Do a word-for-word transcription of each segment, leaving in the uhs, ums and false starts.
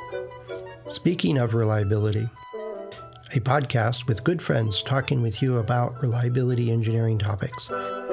Speaking of reliability, a podcast with good friends talking with you about reliability engineering topics.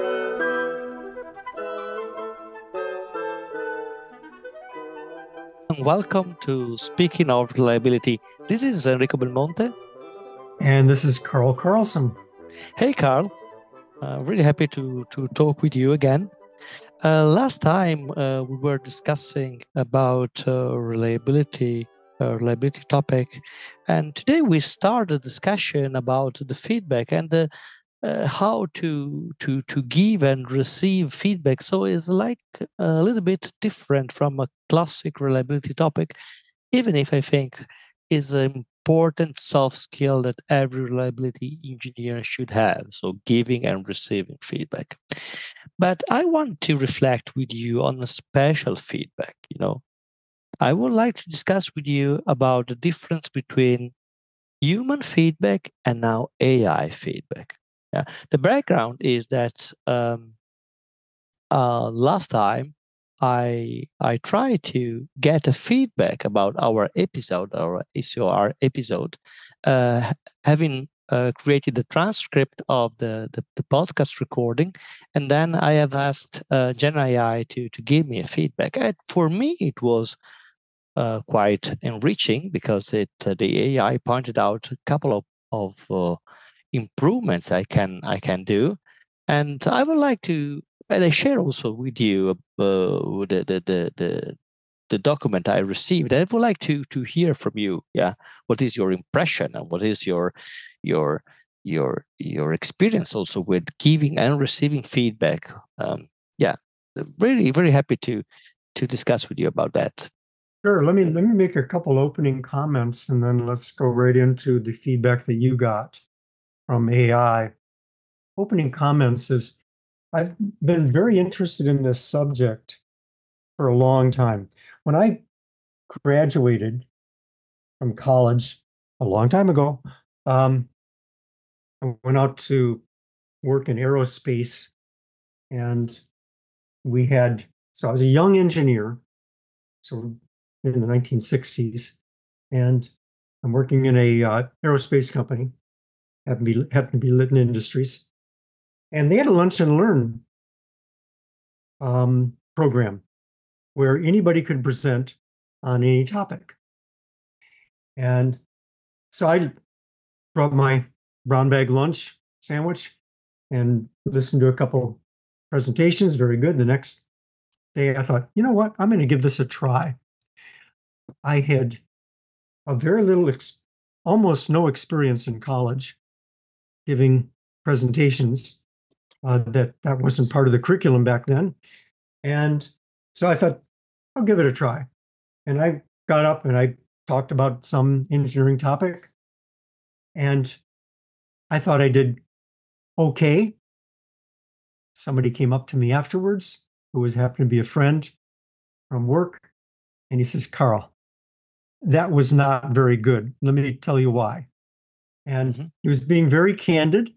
Welcome to Speaking of Reliability. This is Enrico Belmonte. And this is Carl Carlson. Hey, Carl. Uh, really happy to, to talk with you again. Uh, last time uh, we were discussing about uh, reliability, uh, reliability topic, and today we start a discussion about the feedback and the, uh, how to to to give and receive feedback. So it's like a little bit different from a classic reliability topic, even if I think is an important soft skill that every reliability engineer should have. So giving and receiving feedback. But I want to reflect with you on a special feedback. You know, I would like to discuss with you about the difference between human feedback and now A I feedback. Yeah. The background is that um, uh, last time I I tried to get a feedback about our episode, our S O R episode, uh, having uh, created the transcript of the, the, the podcast recording, and then I have asked uh, Gen A I to to give me a feedback. And for me, it was uh, quite enriching because it uh, the A I pointed out a couple of of uh, improvements I can I can do, and I would like to. And I share also with you uh, the, the the the the document I received. I would like to to hear from you. Yeah, what is your impression and what is your your your your experience also with giving and receiving feedback? Um, yeah, really very happy to to discuss with you about that. Sure. Let me let me make a couple opening comments, and then let's go right into the feedback that you got from A I. Opening comments is I've been very interested in this subject for a long time. When I graduated from college a long time ago, um, I went out to work in aerospace, and we had, so I was a young engineer, so in the nineteen sixties, and I'm working in a uh, aerospace company, happened to be, happened to be Litton Industries, and they had a lunch and learn um, program where anybody could present on any topic. And so I brought my brown bag lunch sandwich and listened to a couple presentations, very good. The next day I thought, you know what, I'm going to give this a try. I had a very little, ex- almost no experience in college giving presentations. Uh, that that wasn't part of the curriculum back then. And so I thought, I'll give it a try. And I got up and I talked about some engineering topic. And I thought I did okay. Somebody came up to me afterwards who was happened to be a friend from work. And he says, Carl, that was not very good. Let me tell you why. And mm-hmm. He was being very candid.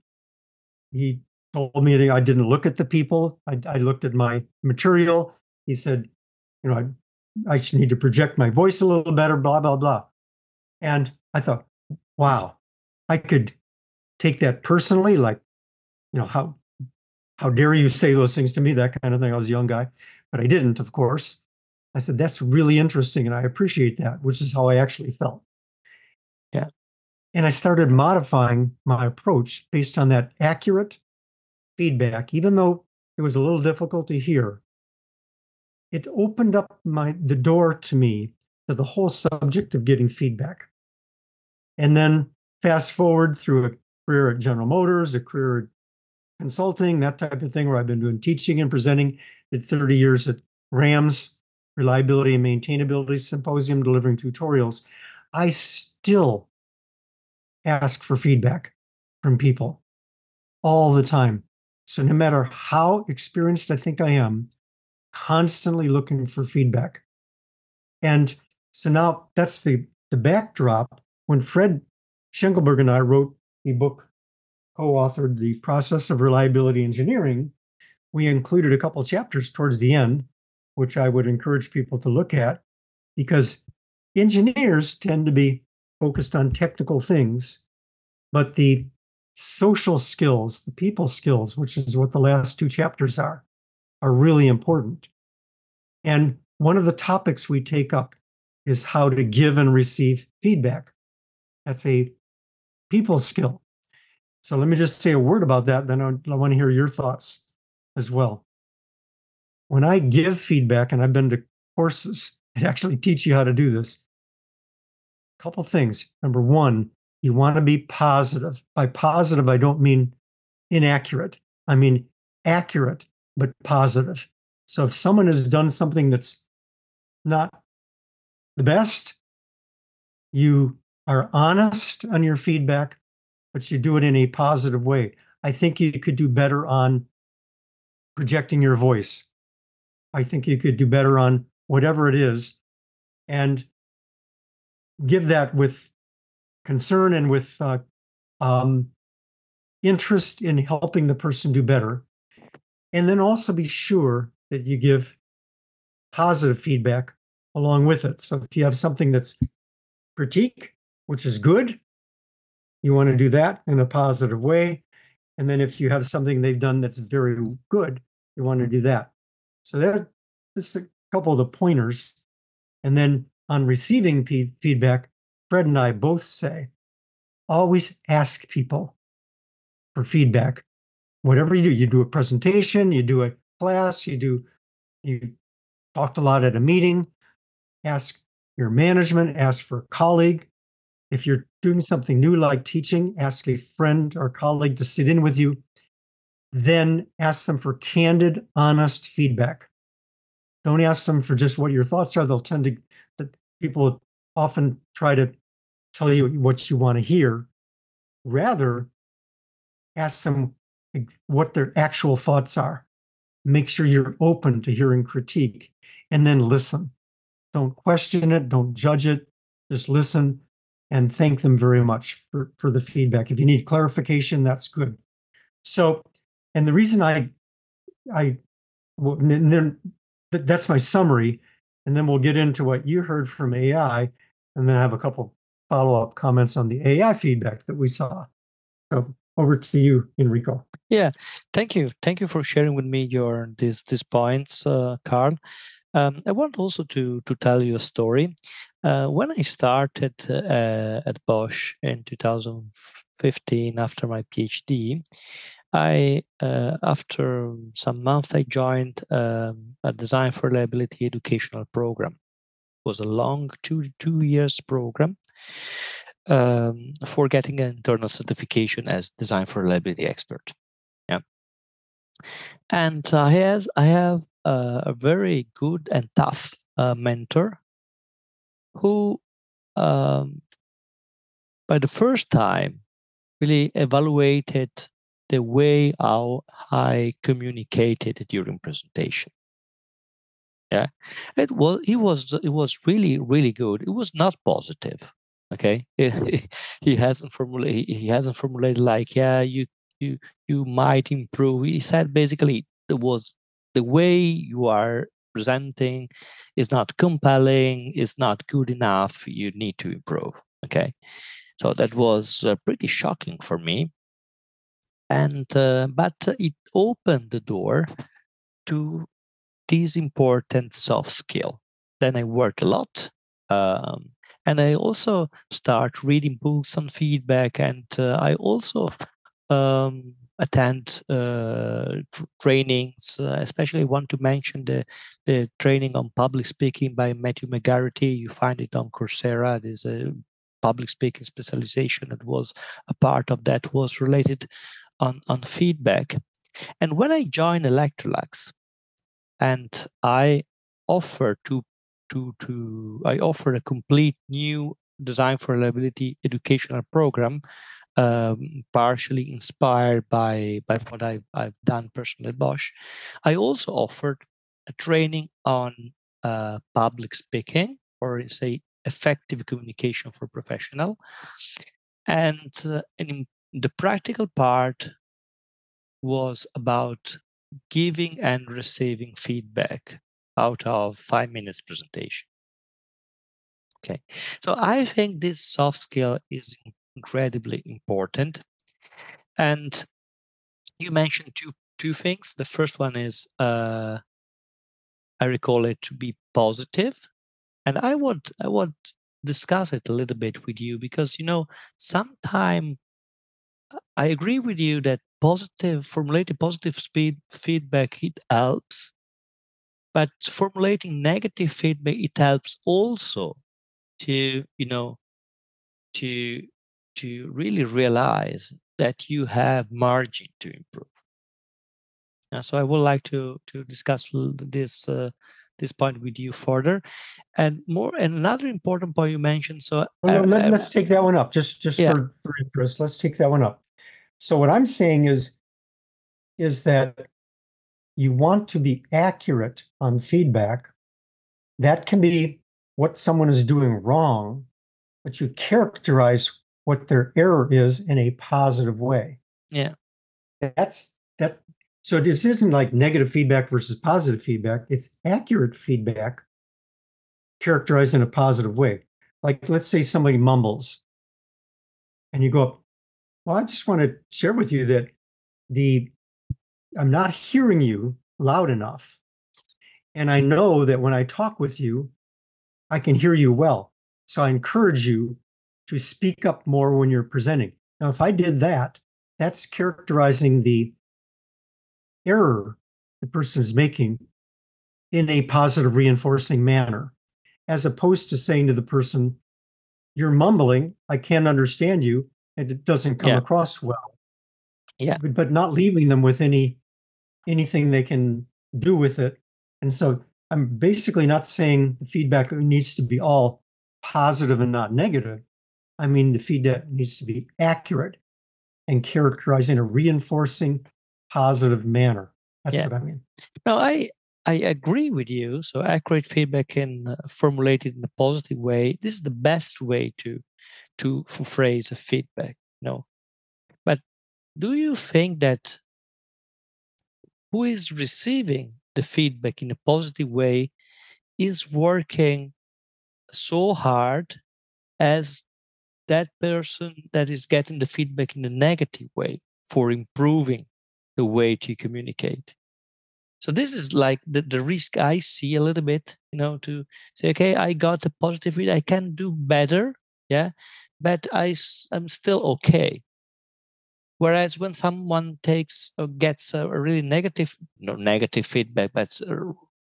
He told me I didn't look at the people. I, I looked at my material. He said, you know, I, I should need to project my voice a little better, blah, blah, blah. And I thought, wow, I could take that personally, like, you know, how how dare you say those things to me, that kind of thing. I was a young guy, but I didn't, of course. I said, that's really interesting, and I appreciate that, which is how I actually felt. Yeah. And I started modifying my approach based on that accurate feedback, even though it was a little difficult to hear. It opened up my the door to me to the whole subject of getting feedback. And then fast forward through a career at General Motors, a career at consulting, that type of thing, where I've been doing teaching and presenting. Did thirty years at RAMS, Reliability and Maintainability Symposium, delivering tutorials. I still ask for feedback from people all the time. So no matter how experienced I think I am, constantly looking for feedback. And so now that's the, the backdrop. When Fred Schenkelberg and I wrote the book, co-authored The Process of Reliability Engineering, we included a couple chapters towards the end, which I would encourage people to look at, because engineers tend to be focused on technical things, but the social skills, the people skills, which is what the last two chapters are, are really important. And one of the topics we take up is how to give and receive feedback. That's a people skill. So let me just say a word about that, then I want to hear your thoughts as well. When I give feedback, and I've been to courses that actually teach you how to do this, a couple things. Number one, you want to be positive. By positive, I don't mean inaccurate. I mean accurate, but positive. So if someone has done something that's not the best, you are honest on your feedback, but you do it in a positive way. I think you could do better on projecting your voice. I think you could do better on whatever it is, and give that with concern and with uh, um, interest in helping the person do better. And then also be sure that you give positive feedback along with it. So if you have something that's critique, which is good, you want to do that in a positive way. And then if you have something they've done that's very good, you want to do that. So that's a couple of the pointers. And then on receiving p- feedback, Fred and I both say, always ask people for feedback. Whatever you do, you do a presentation, you do a class, you do, you talked a lot at a meeting, ask your management, ask for a colleague. If you're doing something new like teaching, ask a friend or colleague to sit in with you. Then ask them for candid, honest feedback. Don't ask them for just what your thoughts are. They'll tend to, that people often try to tell you what you want to hear. Rather, ask them what their actual thoughts are. Make sure you're open to hearing critique, and then listen. Don't question it, don't judge it, just listen and thank them very much for, for the feedback. If you need clarification, that's good. So, and the reason I, I, well, and then that's my summary, and then we'll get into what you heard from A I, and then I have a couple follow-up comments on the A I feedback that we saw. So over to you, Enrico. Yeah, thank you. Thank you for sharing with me your these these points, uh, Carl. Um, I want also to to tell you a story. Uh, when I started uh, at Bosch in two thousand fifteen after my PhD, I uh, after some months I joined um, a Design for Reliability educational program. It was a long two two years program um, for getting an internal certification as Design for Reliability expert. Yeah, and I has I have uh, a very good and tough uh, mentor who, um, by the first time, really evaluated the way how I communicated during presentation. Yeah, it was it was it was really really good. It was not positive. Okay, he hasn't formulated he hasn't formulated like, yeah, you you you might improve. He said basically it was the way you are presenting is not compelling, is not good enough. You need to improve. Okay, so that was uh, pretty shocking for me, and uh, but it opened the door to this important soft skill. Then I worked a lot, um, and I also start reading books on feedback, and uh, I also um, attend uh, tr- trainings. Uh, especially, I want to mention the the training on public speaking by Matthew McGarity. You find it on Coursera. There's a public speaking specialization that was a part of that was related on on feedback. And when I joined Electrolux, and I offer to to to I offer a complete new Design for Reliability educational program, um, partially inspired by by what I've I've done personally at Bosch. I also offered a training on uh, public speaking, or say effective communication for professional, and uh, and in the practical part was about giving and receiving feedback out of five minutes presentation. Okay. So I think this soft skill is incredibly important. And you mentioned two two things. The first one is uh, I recall it to be positive, and I would I would discuss it a little bit with you because you know sometimes I agree with you that positive formulating positive speed feedback it helps, but formulating negative feedback it helps also to you know to to really realize that you have margin to improve. Uh, so I would like to to discuss l- this uh, this point with you further, and more. And another important point you mentioned. So Well, uh, no, let, uh, let's take that one up just, just yeah, for, for interest. Let's take that one up. So what I'm saying is, is that you want to be accurate on feedback. That can be what someone is doing wrong, but you characterize what their error is in a positive way. yeah, That's that. So this isn't like negative feedback versus positive feedback. It's accurate feedback characterized in a positive way. Like, let's say somebody mumbles and you go up, well, I just want to share with you that the I'm not hearing you loud enough. And I know that when I talk with you, I can hear you well. So I encourage you to speak up more when you're presenting. Now, if I did that, that's characterizing the error the person is making in a positive reinforcing manner, as opposed to saying to the person, you're mumbling, I can't understand you, and it doesn't come yeah, across well. yeah, But, but not leaving them with any anything they can do with it. And so I'm basically not saying the feedback needs to be all positive and not negative. I mean, the feedback needs to be accurate and characterized in a reinforcing, positive manner. That's yeah. what I mean. No, I I agree with you. So accurate feedback can uh, formulate it in a positive way. This is the best way to to f- phrase a feedback. No, but do you think that who is receiving the feedback in a positive way is working so hard as that person that is getting the feedback in a negative way for improving the way to communicate? So this is like the, the risk I see a little bit, you know, to say, okay, I got a positive feedback, I can do better, yeah, but I am still okay. Whereas when someone takes or gets a really negative, no negative feedback, but uh,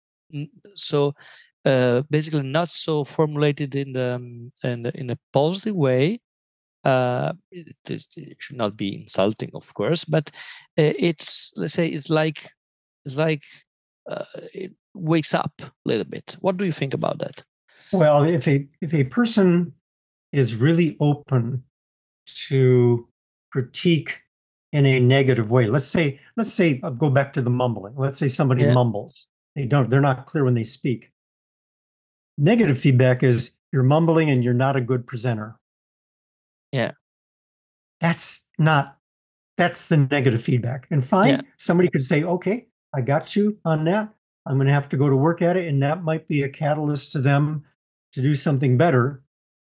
so uh, basically not so formulated in the um, in, the, in a positive way. Uh, it, it should not be insulting, of course, but uh, it's let's say it's like it's like uh, it wakes up a little bit. What do you think about that? Well, if a if a person is really open to critique in a negative way, let's say, let's say I'll go back to the mumbling. Let's say somebody Yeah, mumbles. They don't, they're not clear when they speak. Negative feedback is you're mumbling and you're not a good presenter. yeah, That's not, that's the negative feedback. And yeah, fine, somebody could say, okay, I got you on that. I'm going to have to go to work at it. And that might be a catalyst to them to do something better.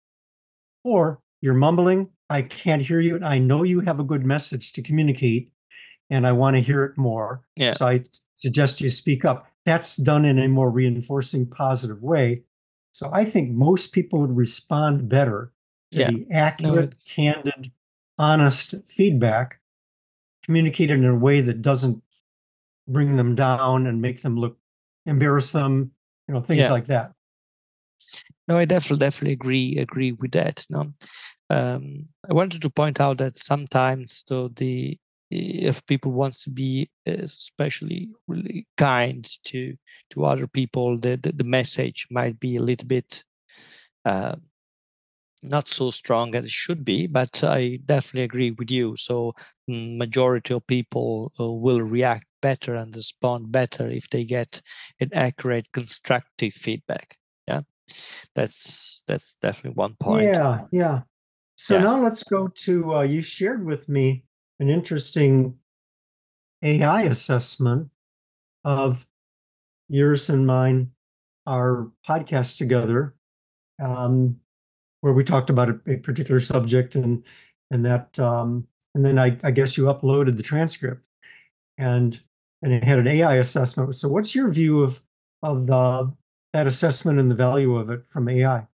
Or you're mumbling, I can't hear you. And I know you have a good message to communicate and I want to hear it more. yeah, So I suggest you speak up. That's done in a more reinforcing, positive way. So I think most people would respond better to yeah. the No, accurate, candid, honest feedback communicated in a way that doesn't bring them down and make them look, embarrass them, you know, things yeah. like that. No, I definitely definitely agree agree with that. No, um, I wanted to point out that sometimes, though, the if people wants to be especially really kind to to other people, the the, the message might be a little bit uh, not so strong as it should be. But I definitely agree with you. So mm, majority of people uh, will react better and respond better if they get an accurate, constructive feedback. Yeah, that's that's definitely one point. Yeah, yeah. So Yeah, now let's go to, uh, you shared with me an interesting A I assessment of yours and mine, our podcast together um, where we talked about a, a particular subject, and and that um, and then I, I guess you uploaded the transcript, and and it had an A I assessment. So what's your view of of the that assessment and the value of it from A I?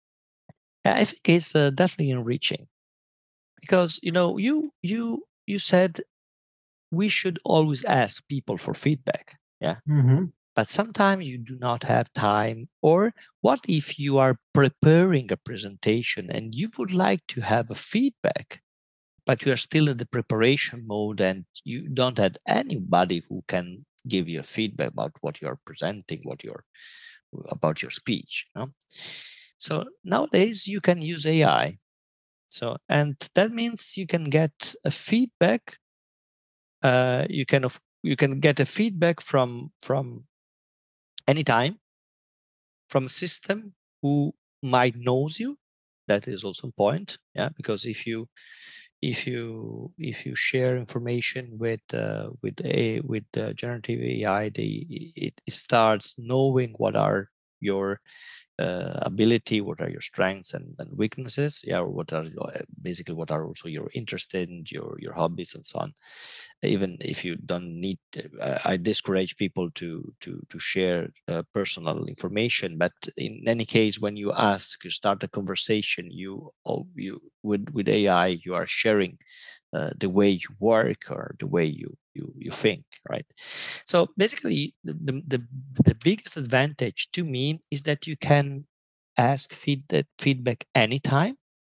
I think it's uh, definitely enriching, because you know you you you said we should always ask people for feedback. Yeah. Mm-hmm. But sometimes you do not have time. Or what if you are preparing a presentation and you would like to have a feedback, but you are still in the preparation mode and you don't have anybody who can give you a feedback about what you're presenting, what you're about your speech. No? So nowadays you can use A I. So, and that means you can get a feedback. Uh, you can of you can get a feedback from from anytime, from a system who might knows you. That is also a point. Yeah, because if you if you if you share information with uh, with a with uh, generative A I, they it, it starts knowing what are your uh, ability, what are your strengths and, and weaknesses, yeah, or what are your, basically what are also your interests in your your hobbies and so on. Even if you don't need, uh, I discourage people to to to share uh, personal information, but in any case, when you ask, you start a conversation, you you with with A I, you are sharing uh, the way you work or the way you you you think, right? So basically, the, the the biggest advantage to me is that you can ask feed feedback anytime,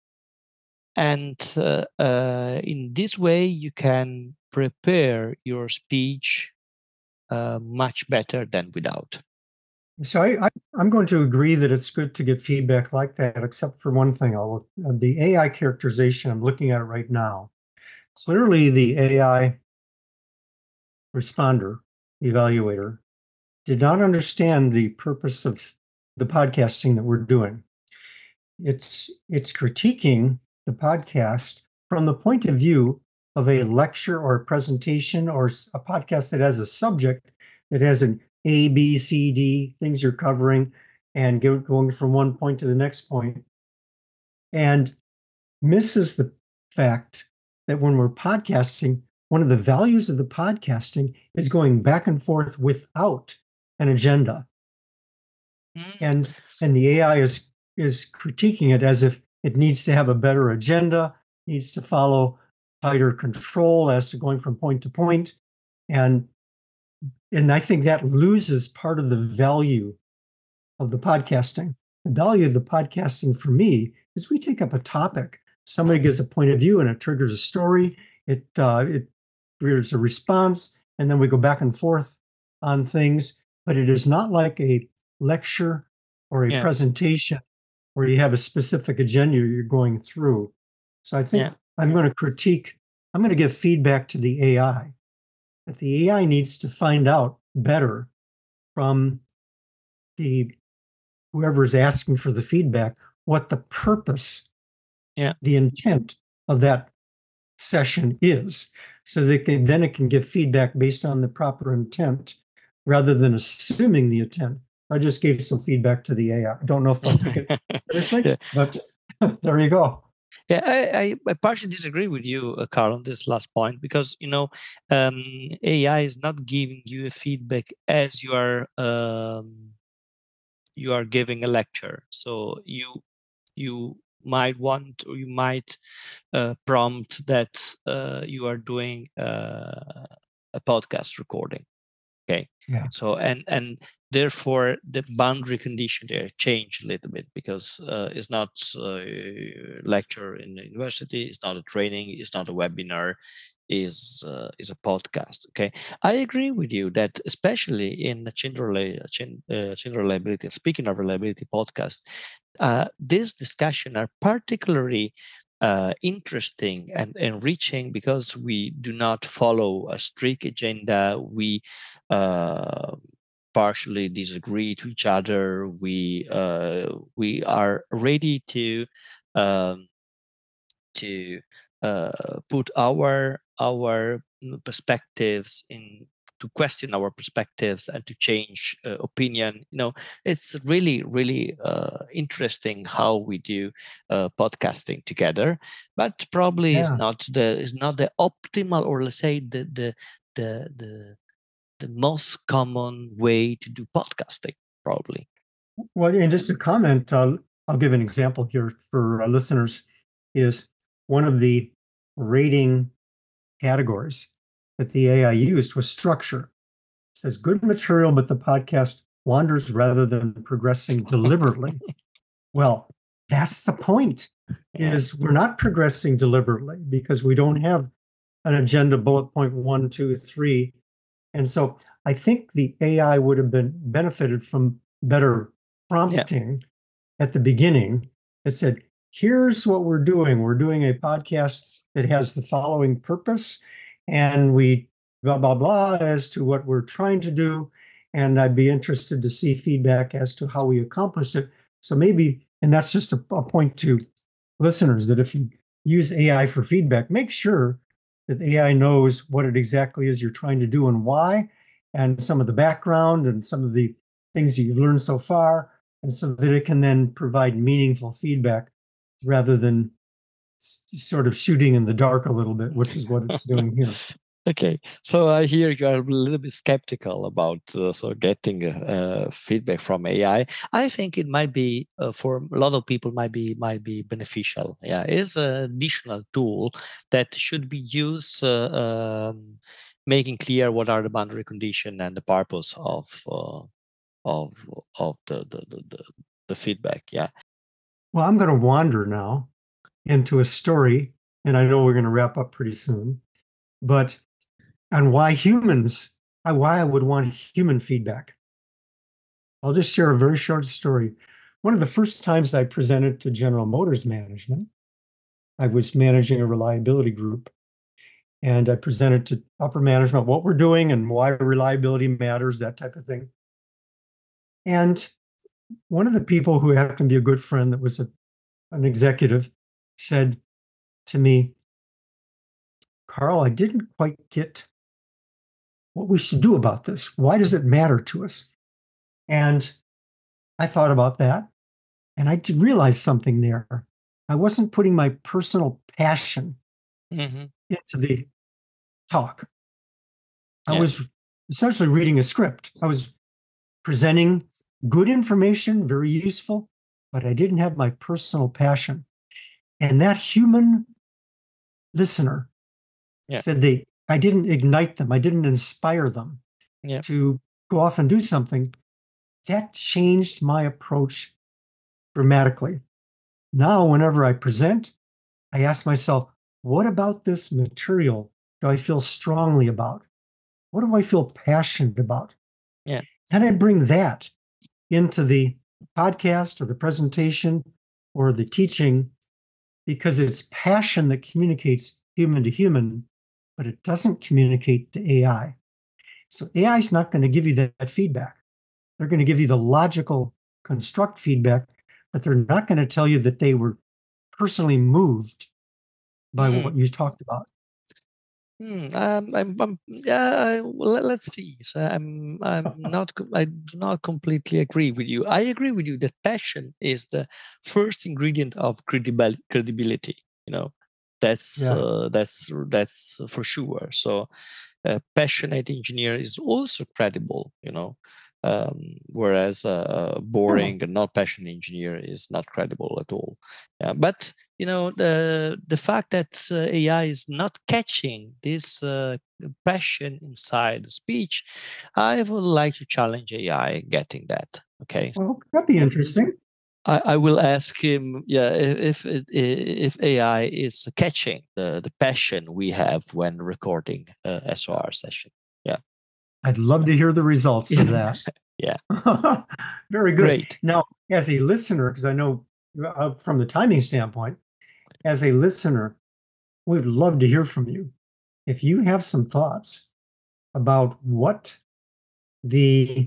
and uh, uh, in this way you can prepare your speech uh, much better than without. So I, I I'm going to agree that it's good to get feedback like that, except for one thing. I'll uh, the A I characterization. I'm looking at it right now. Clearly, the A I responder, evaluator, did not understand the purpose of the podcasting that we're doing. It's it's critiquing the podcast from the point of view of a lecture or a presentation or a podcast that has a subject that has an A, B, C, D things you're covering, and going from one point to the next point, and misses the fact that when we're podcasting, one of the values of the podcasting is going back and forth without an agenda. Mm. And and the A I is is critiquing it as if it needs to have a better agenda, needs to follow tighter control as to going from point to point. And and I think that loses part of the value of the podcasting. The value of the podcasting for me is we take up a topic, somebody gives a point of view and it triggers a story, it uh, it triggers a response, and then we go back and forth on things. But it is not like a lecture or a yeah. presentation where you have a specific agenda you're going through. So I think yeah. I'm going to critique, I'm going to give feedback to the A I that the A I needs to find out better from the whoever's asking for the feedback, what the purpose, yeah, the intent of that session is, so that can, then it can give feedback based on the proper intent rather than assuming the intent. I just gave some feedback to the A I. I don't know if I'll take it seriously, yeah. but there you go. Yeah, I, I, I partially disagree with you, uh, Carl, on this last point, because, you know, um, A I is not giving you a feedback as you are um, you are giving a lecture. So you you might want, or you might uh, prompt that uh, you are doing uh, a podcast recording. Okay. Yeah. So and and therefore the boundary condition there change a little bit, because uh, it's not a lecture in the university, it's not a training, it's not a webinar, is uh, is a podcast. Okay, I agree with you that especially in the chain, rela- chain, uh, chain reliability. Speaking of reliability podcast, uh, these discussions are particularly Uh, interesting and enriching because we do not follow a strict agenda. We uh, partially disagree to each other. We uh, we are ready to um, to uh, put our our perspectives into to question our perspectives and to change uh, opinion. You know, it's really, really uh, interesting how we do uh, podcasting together. But probably Yeah. is not the is not the optimal, or let's say the the the the the most common way to do podcasting. Probably. Well, and just to comment, uh, I'll give an example here for uh, listeners. Is one of the rating categories that the A I used was structure. It says good material, but the podcast wanders rather than progressing deliberately. Well, that's the point, Yeah. is we're not progressing deliberately because we don't have an agenda bullet point one, two, three. And so I think the A I would have been benefited from better prompting yeah. at the beginning that said, here's what we're doing. We're doing a podcast that has the following purpose, and we blah, blah, blah as to what we're trying to do. And I'd be interested to see feedback as to how we accomplished it. So maybe, and that's just a, a point to listeners, that if you use A I for feedback, make sure that A I knows what it exactly is you're trying to do and why, and some of the background and some of the things that you've learned so far, and so that it can then provide meaningful feedback rather than sort of shooting in the dark a little bit, which is what it's doing here. Okay, so I hear you are a little bit skeptical about uh, so getting uh, feedback from A I. I think it might be uh, for a lot of people might be might be beneficial. Yeah, it's an additional tool that should be used, uh, um, making clear what are the boundary conditions and the purpose of uh, of of the the, the the the feedback. Yeah. Well, I'm going to wander now into a story, and I know we're going to wrap up pretty soon, but on why humans, why I would want human feedback. I'll just share a very short story. One of the first times I presented to General Motors management, I was managing a reliability group, and I presented to upper management what we're doing and why reliability matters, that type of thing. And one of the people who happened to be a good friend that was a, an executive said to me, Carl, I didn't quite get what we should do about this. Why does it matter to us? And I thought about that, and I did realize something there. I wasn't putting my personal passion mm-hmm. into the talk. Yeah. I was essentially reading a script. I was presenting good information, very useful, but I didn't have my personal passion. And that human listener yeah. said they I didn't ignite them. I didn't inspire them yeah. to go off and do something. That changed my approach dramatically. Now, whenever I present, I ask myself, what about this material do I feel strongly about? What do I feel passionate about? Yeah. Then I bring that into the podcast or the presentation or the teaching, because it's passion that communicates human to human, but it doesn't communicate to A I. So A I is not going to give you that, that feedback. They're going to give you the logical construct feedback, but they're not going to tell you that they were personally moved by mm. what you talked about. Hmm. Um, I'm, I'm, yeah. Well, let's see. So I'm, I'm not. I do not completely agree with you. I agree with you that passion is the first ingredient of credibil- credibility. You know, that's yeah. uh, that's that's for sure. So, a passionate engineer is also credible. You know, um, whereas a boring and not passionate engineer is not credible at all. Yeah, but you know, the the fact that uh, A I is not catching this uh, passion inside the speech, I would like to challenge A I getting that. Okay, well, that'd be interesting. I, I will ask him, yeah, if if, if A I is catching the, the passion we have when recording a S O R session. Yeah, I'd love to hear the results of that. Yeah, very good. Great. Now, as a listener, because I know uh, from the timing standpoint, as a listener, we'd love to hear from you. If you have some thoughts about what the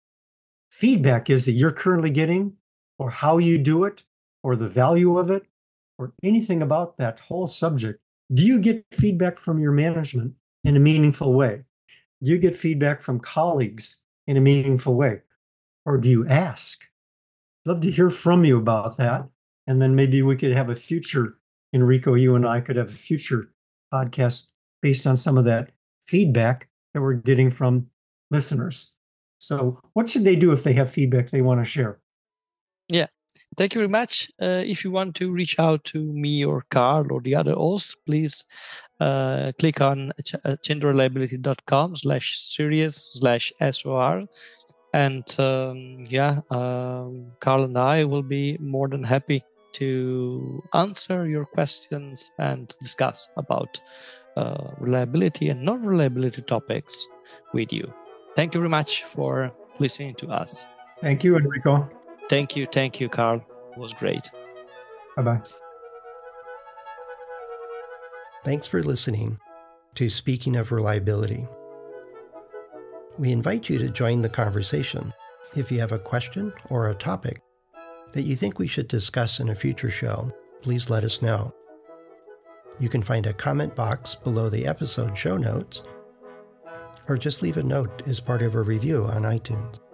feedback is that you're currently getting, or how you do it, or the value of it, or anything about that whole subject, do you get feedback from your management in a meaningful way? Do you get feedback from colleagues in a meaningful way? Or do you ask? I'd love to hear from you about that. And then maybe we could have a future, Enrico, you and I could have a future podcast based on some of that feedback that we're getting from listeners. So what should they do if they have feedback they want to share? Yeah, thank you very much. Uh, if you want to reach out to me or Carl or the other hosts, please uh, click on ch- uh, changereliability.com slash series slash SOR. And um, yeah, um, Carl and I will be more than happy to answer your questions and discuss about uh, reliability and non-reliability topics with you. Thank you very much for listening to us. Thank you, Enrico. Thank you. Thank you, Carl. It was great. Bye-bye. Thanks for listening to Speaking of Reliability. We invite you to join the conversation. If you have a question or a topic that you think we should discuss in a future show, please let us know. You can find a comment box below the episode show notes, or just leave a note as part of a review on iTunes.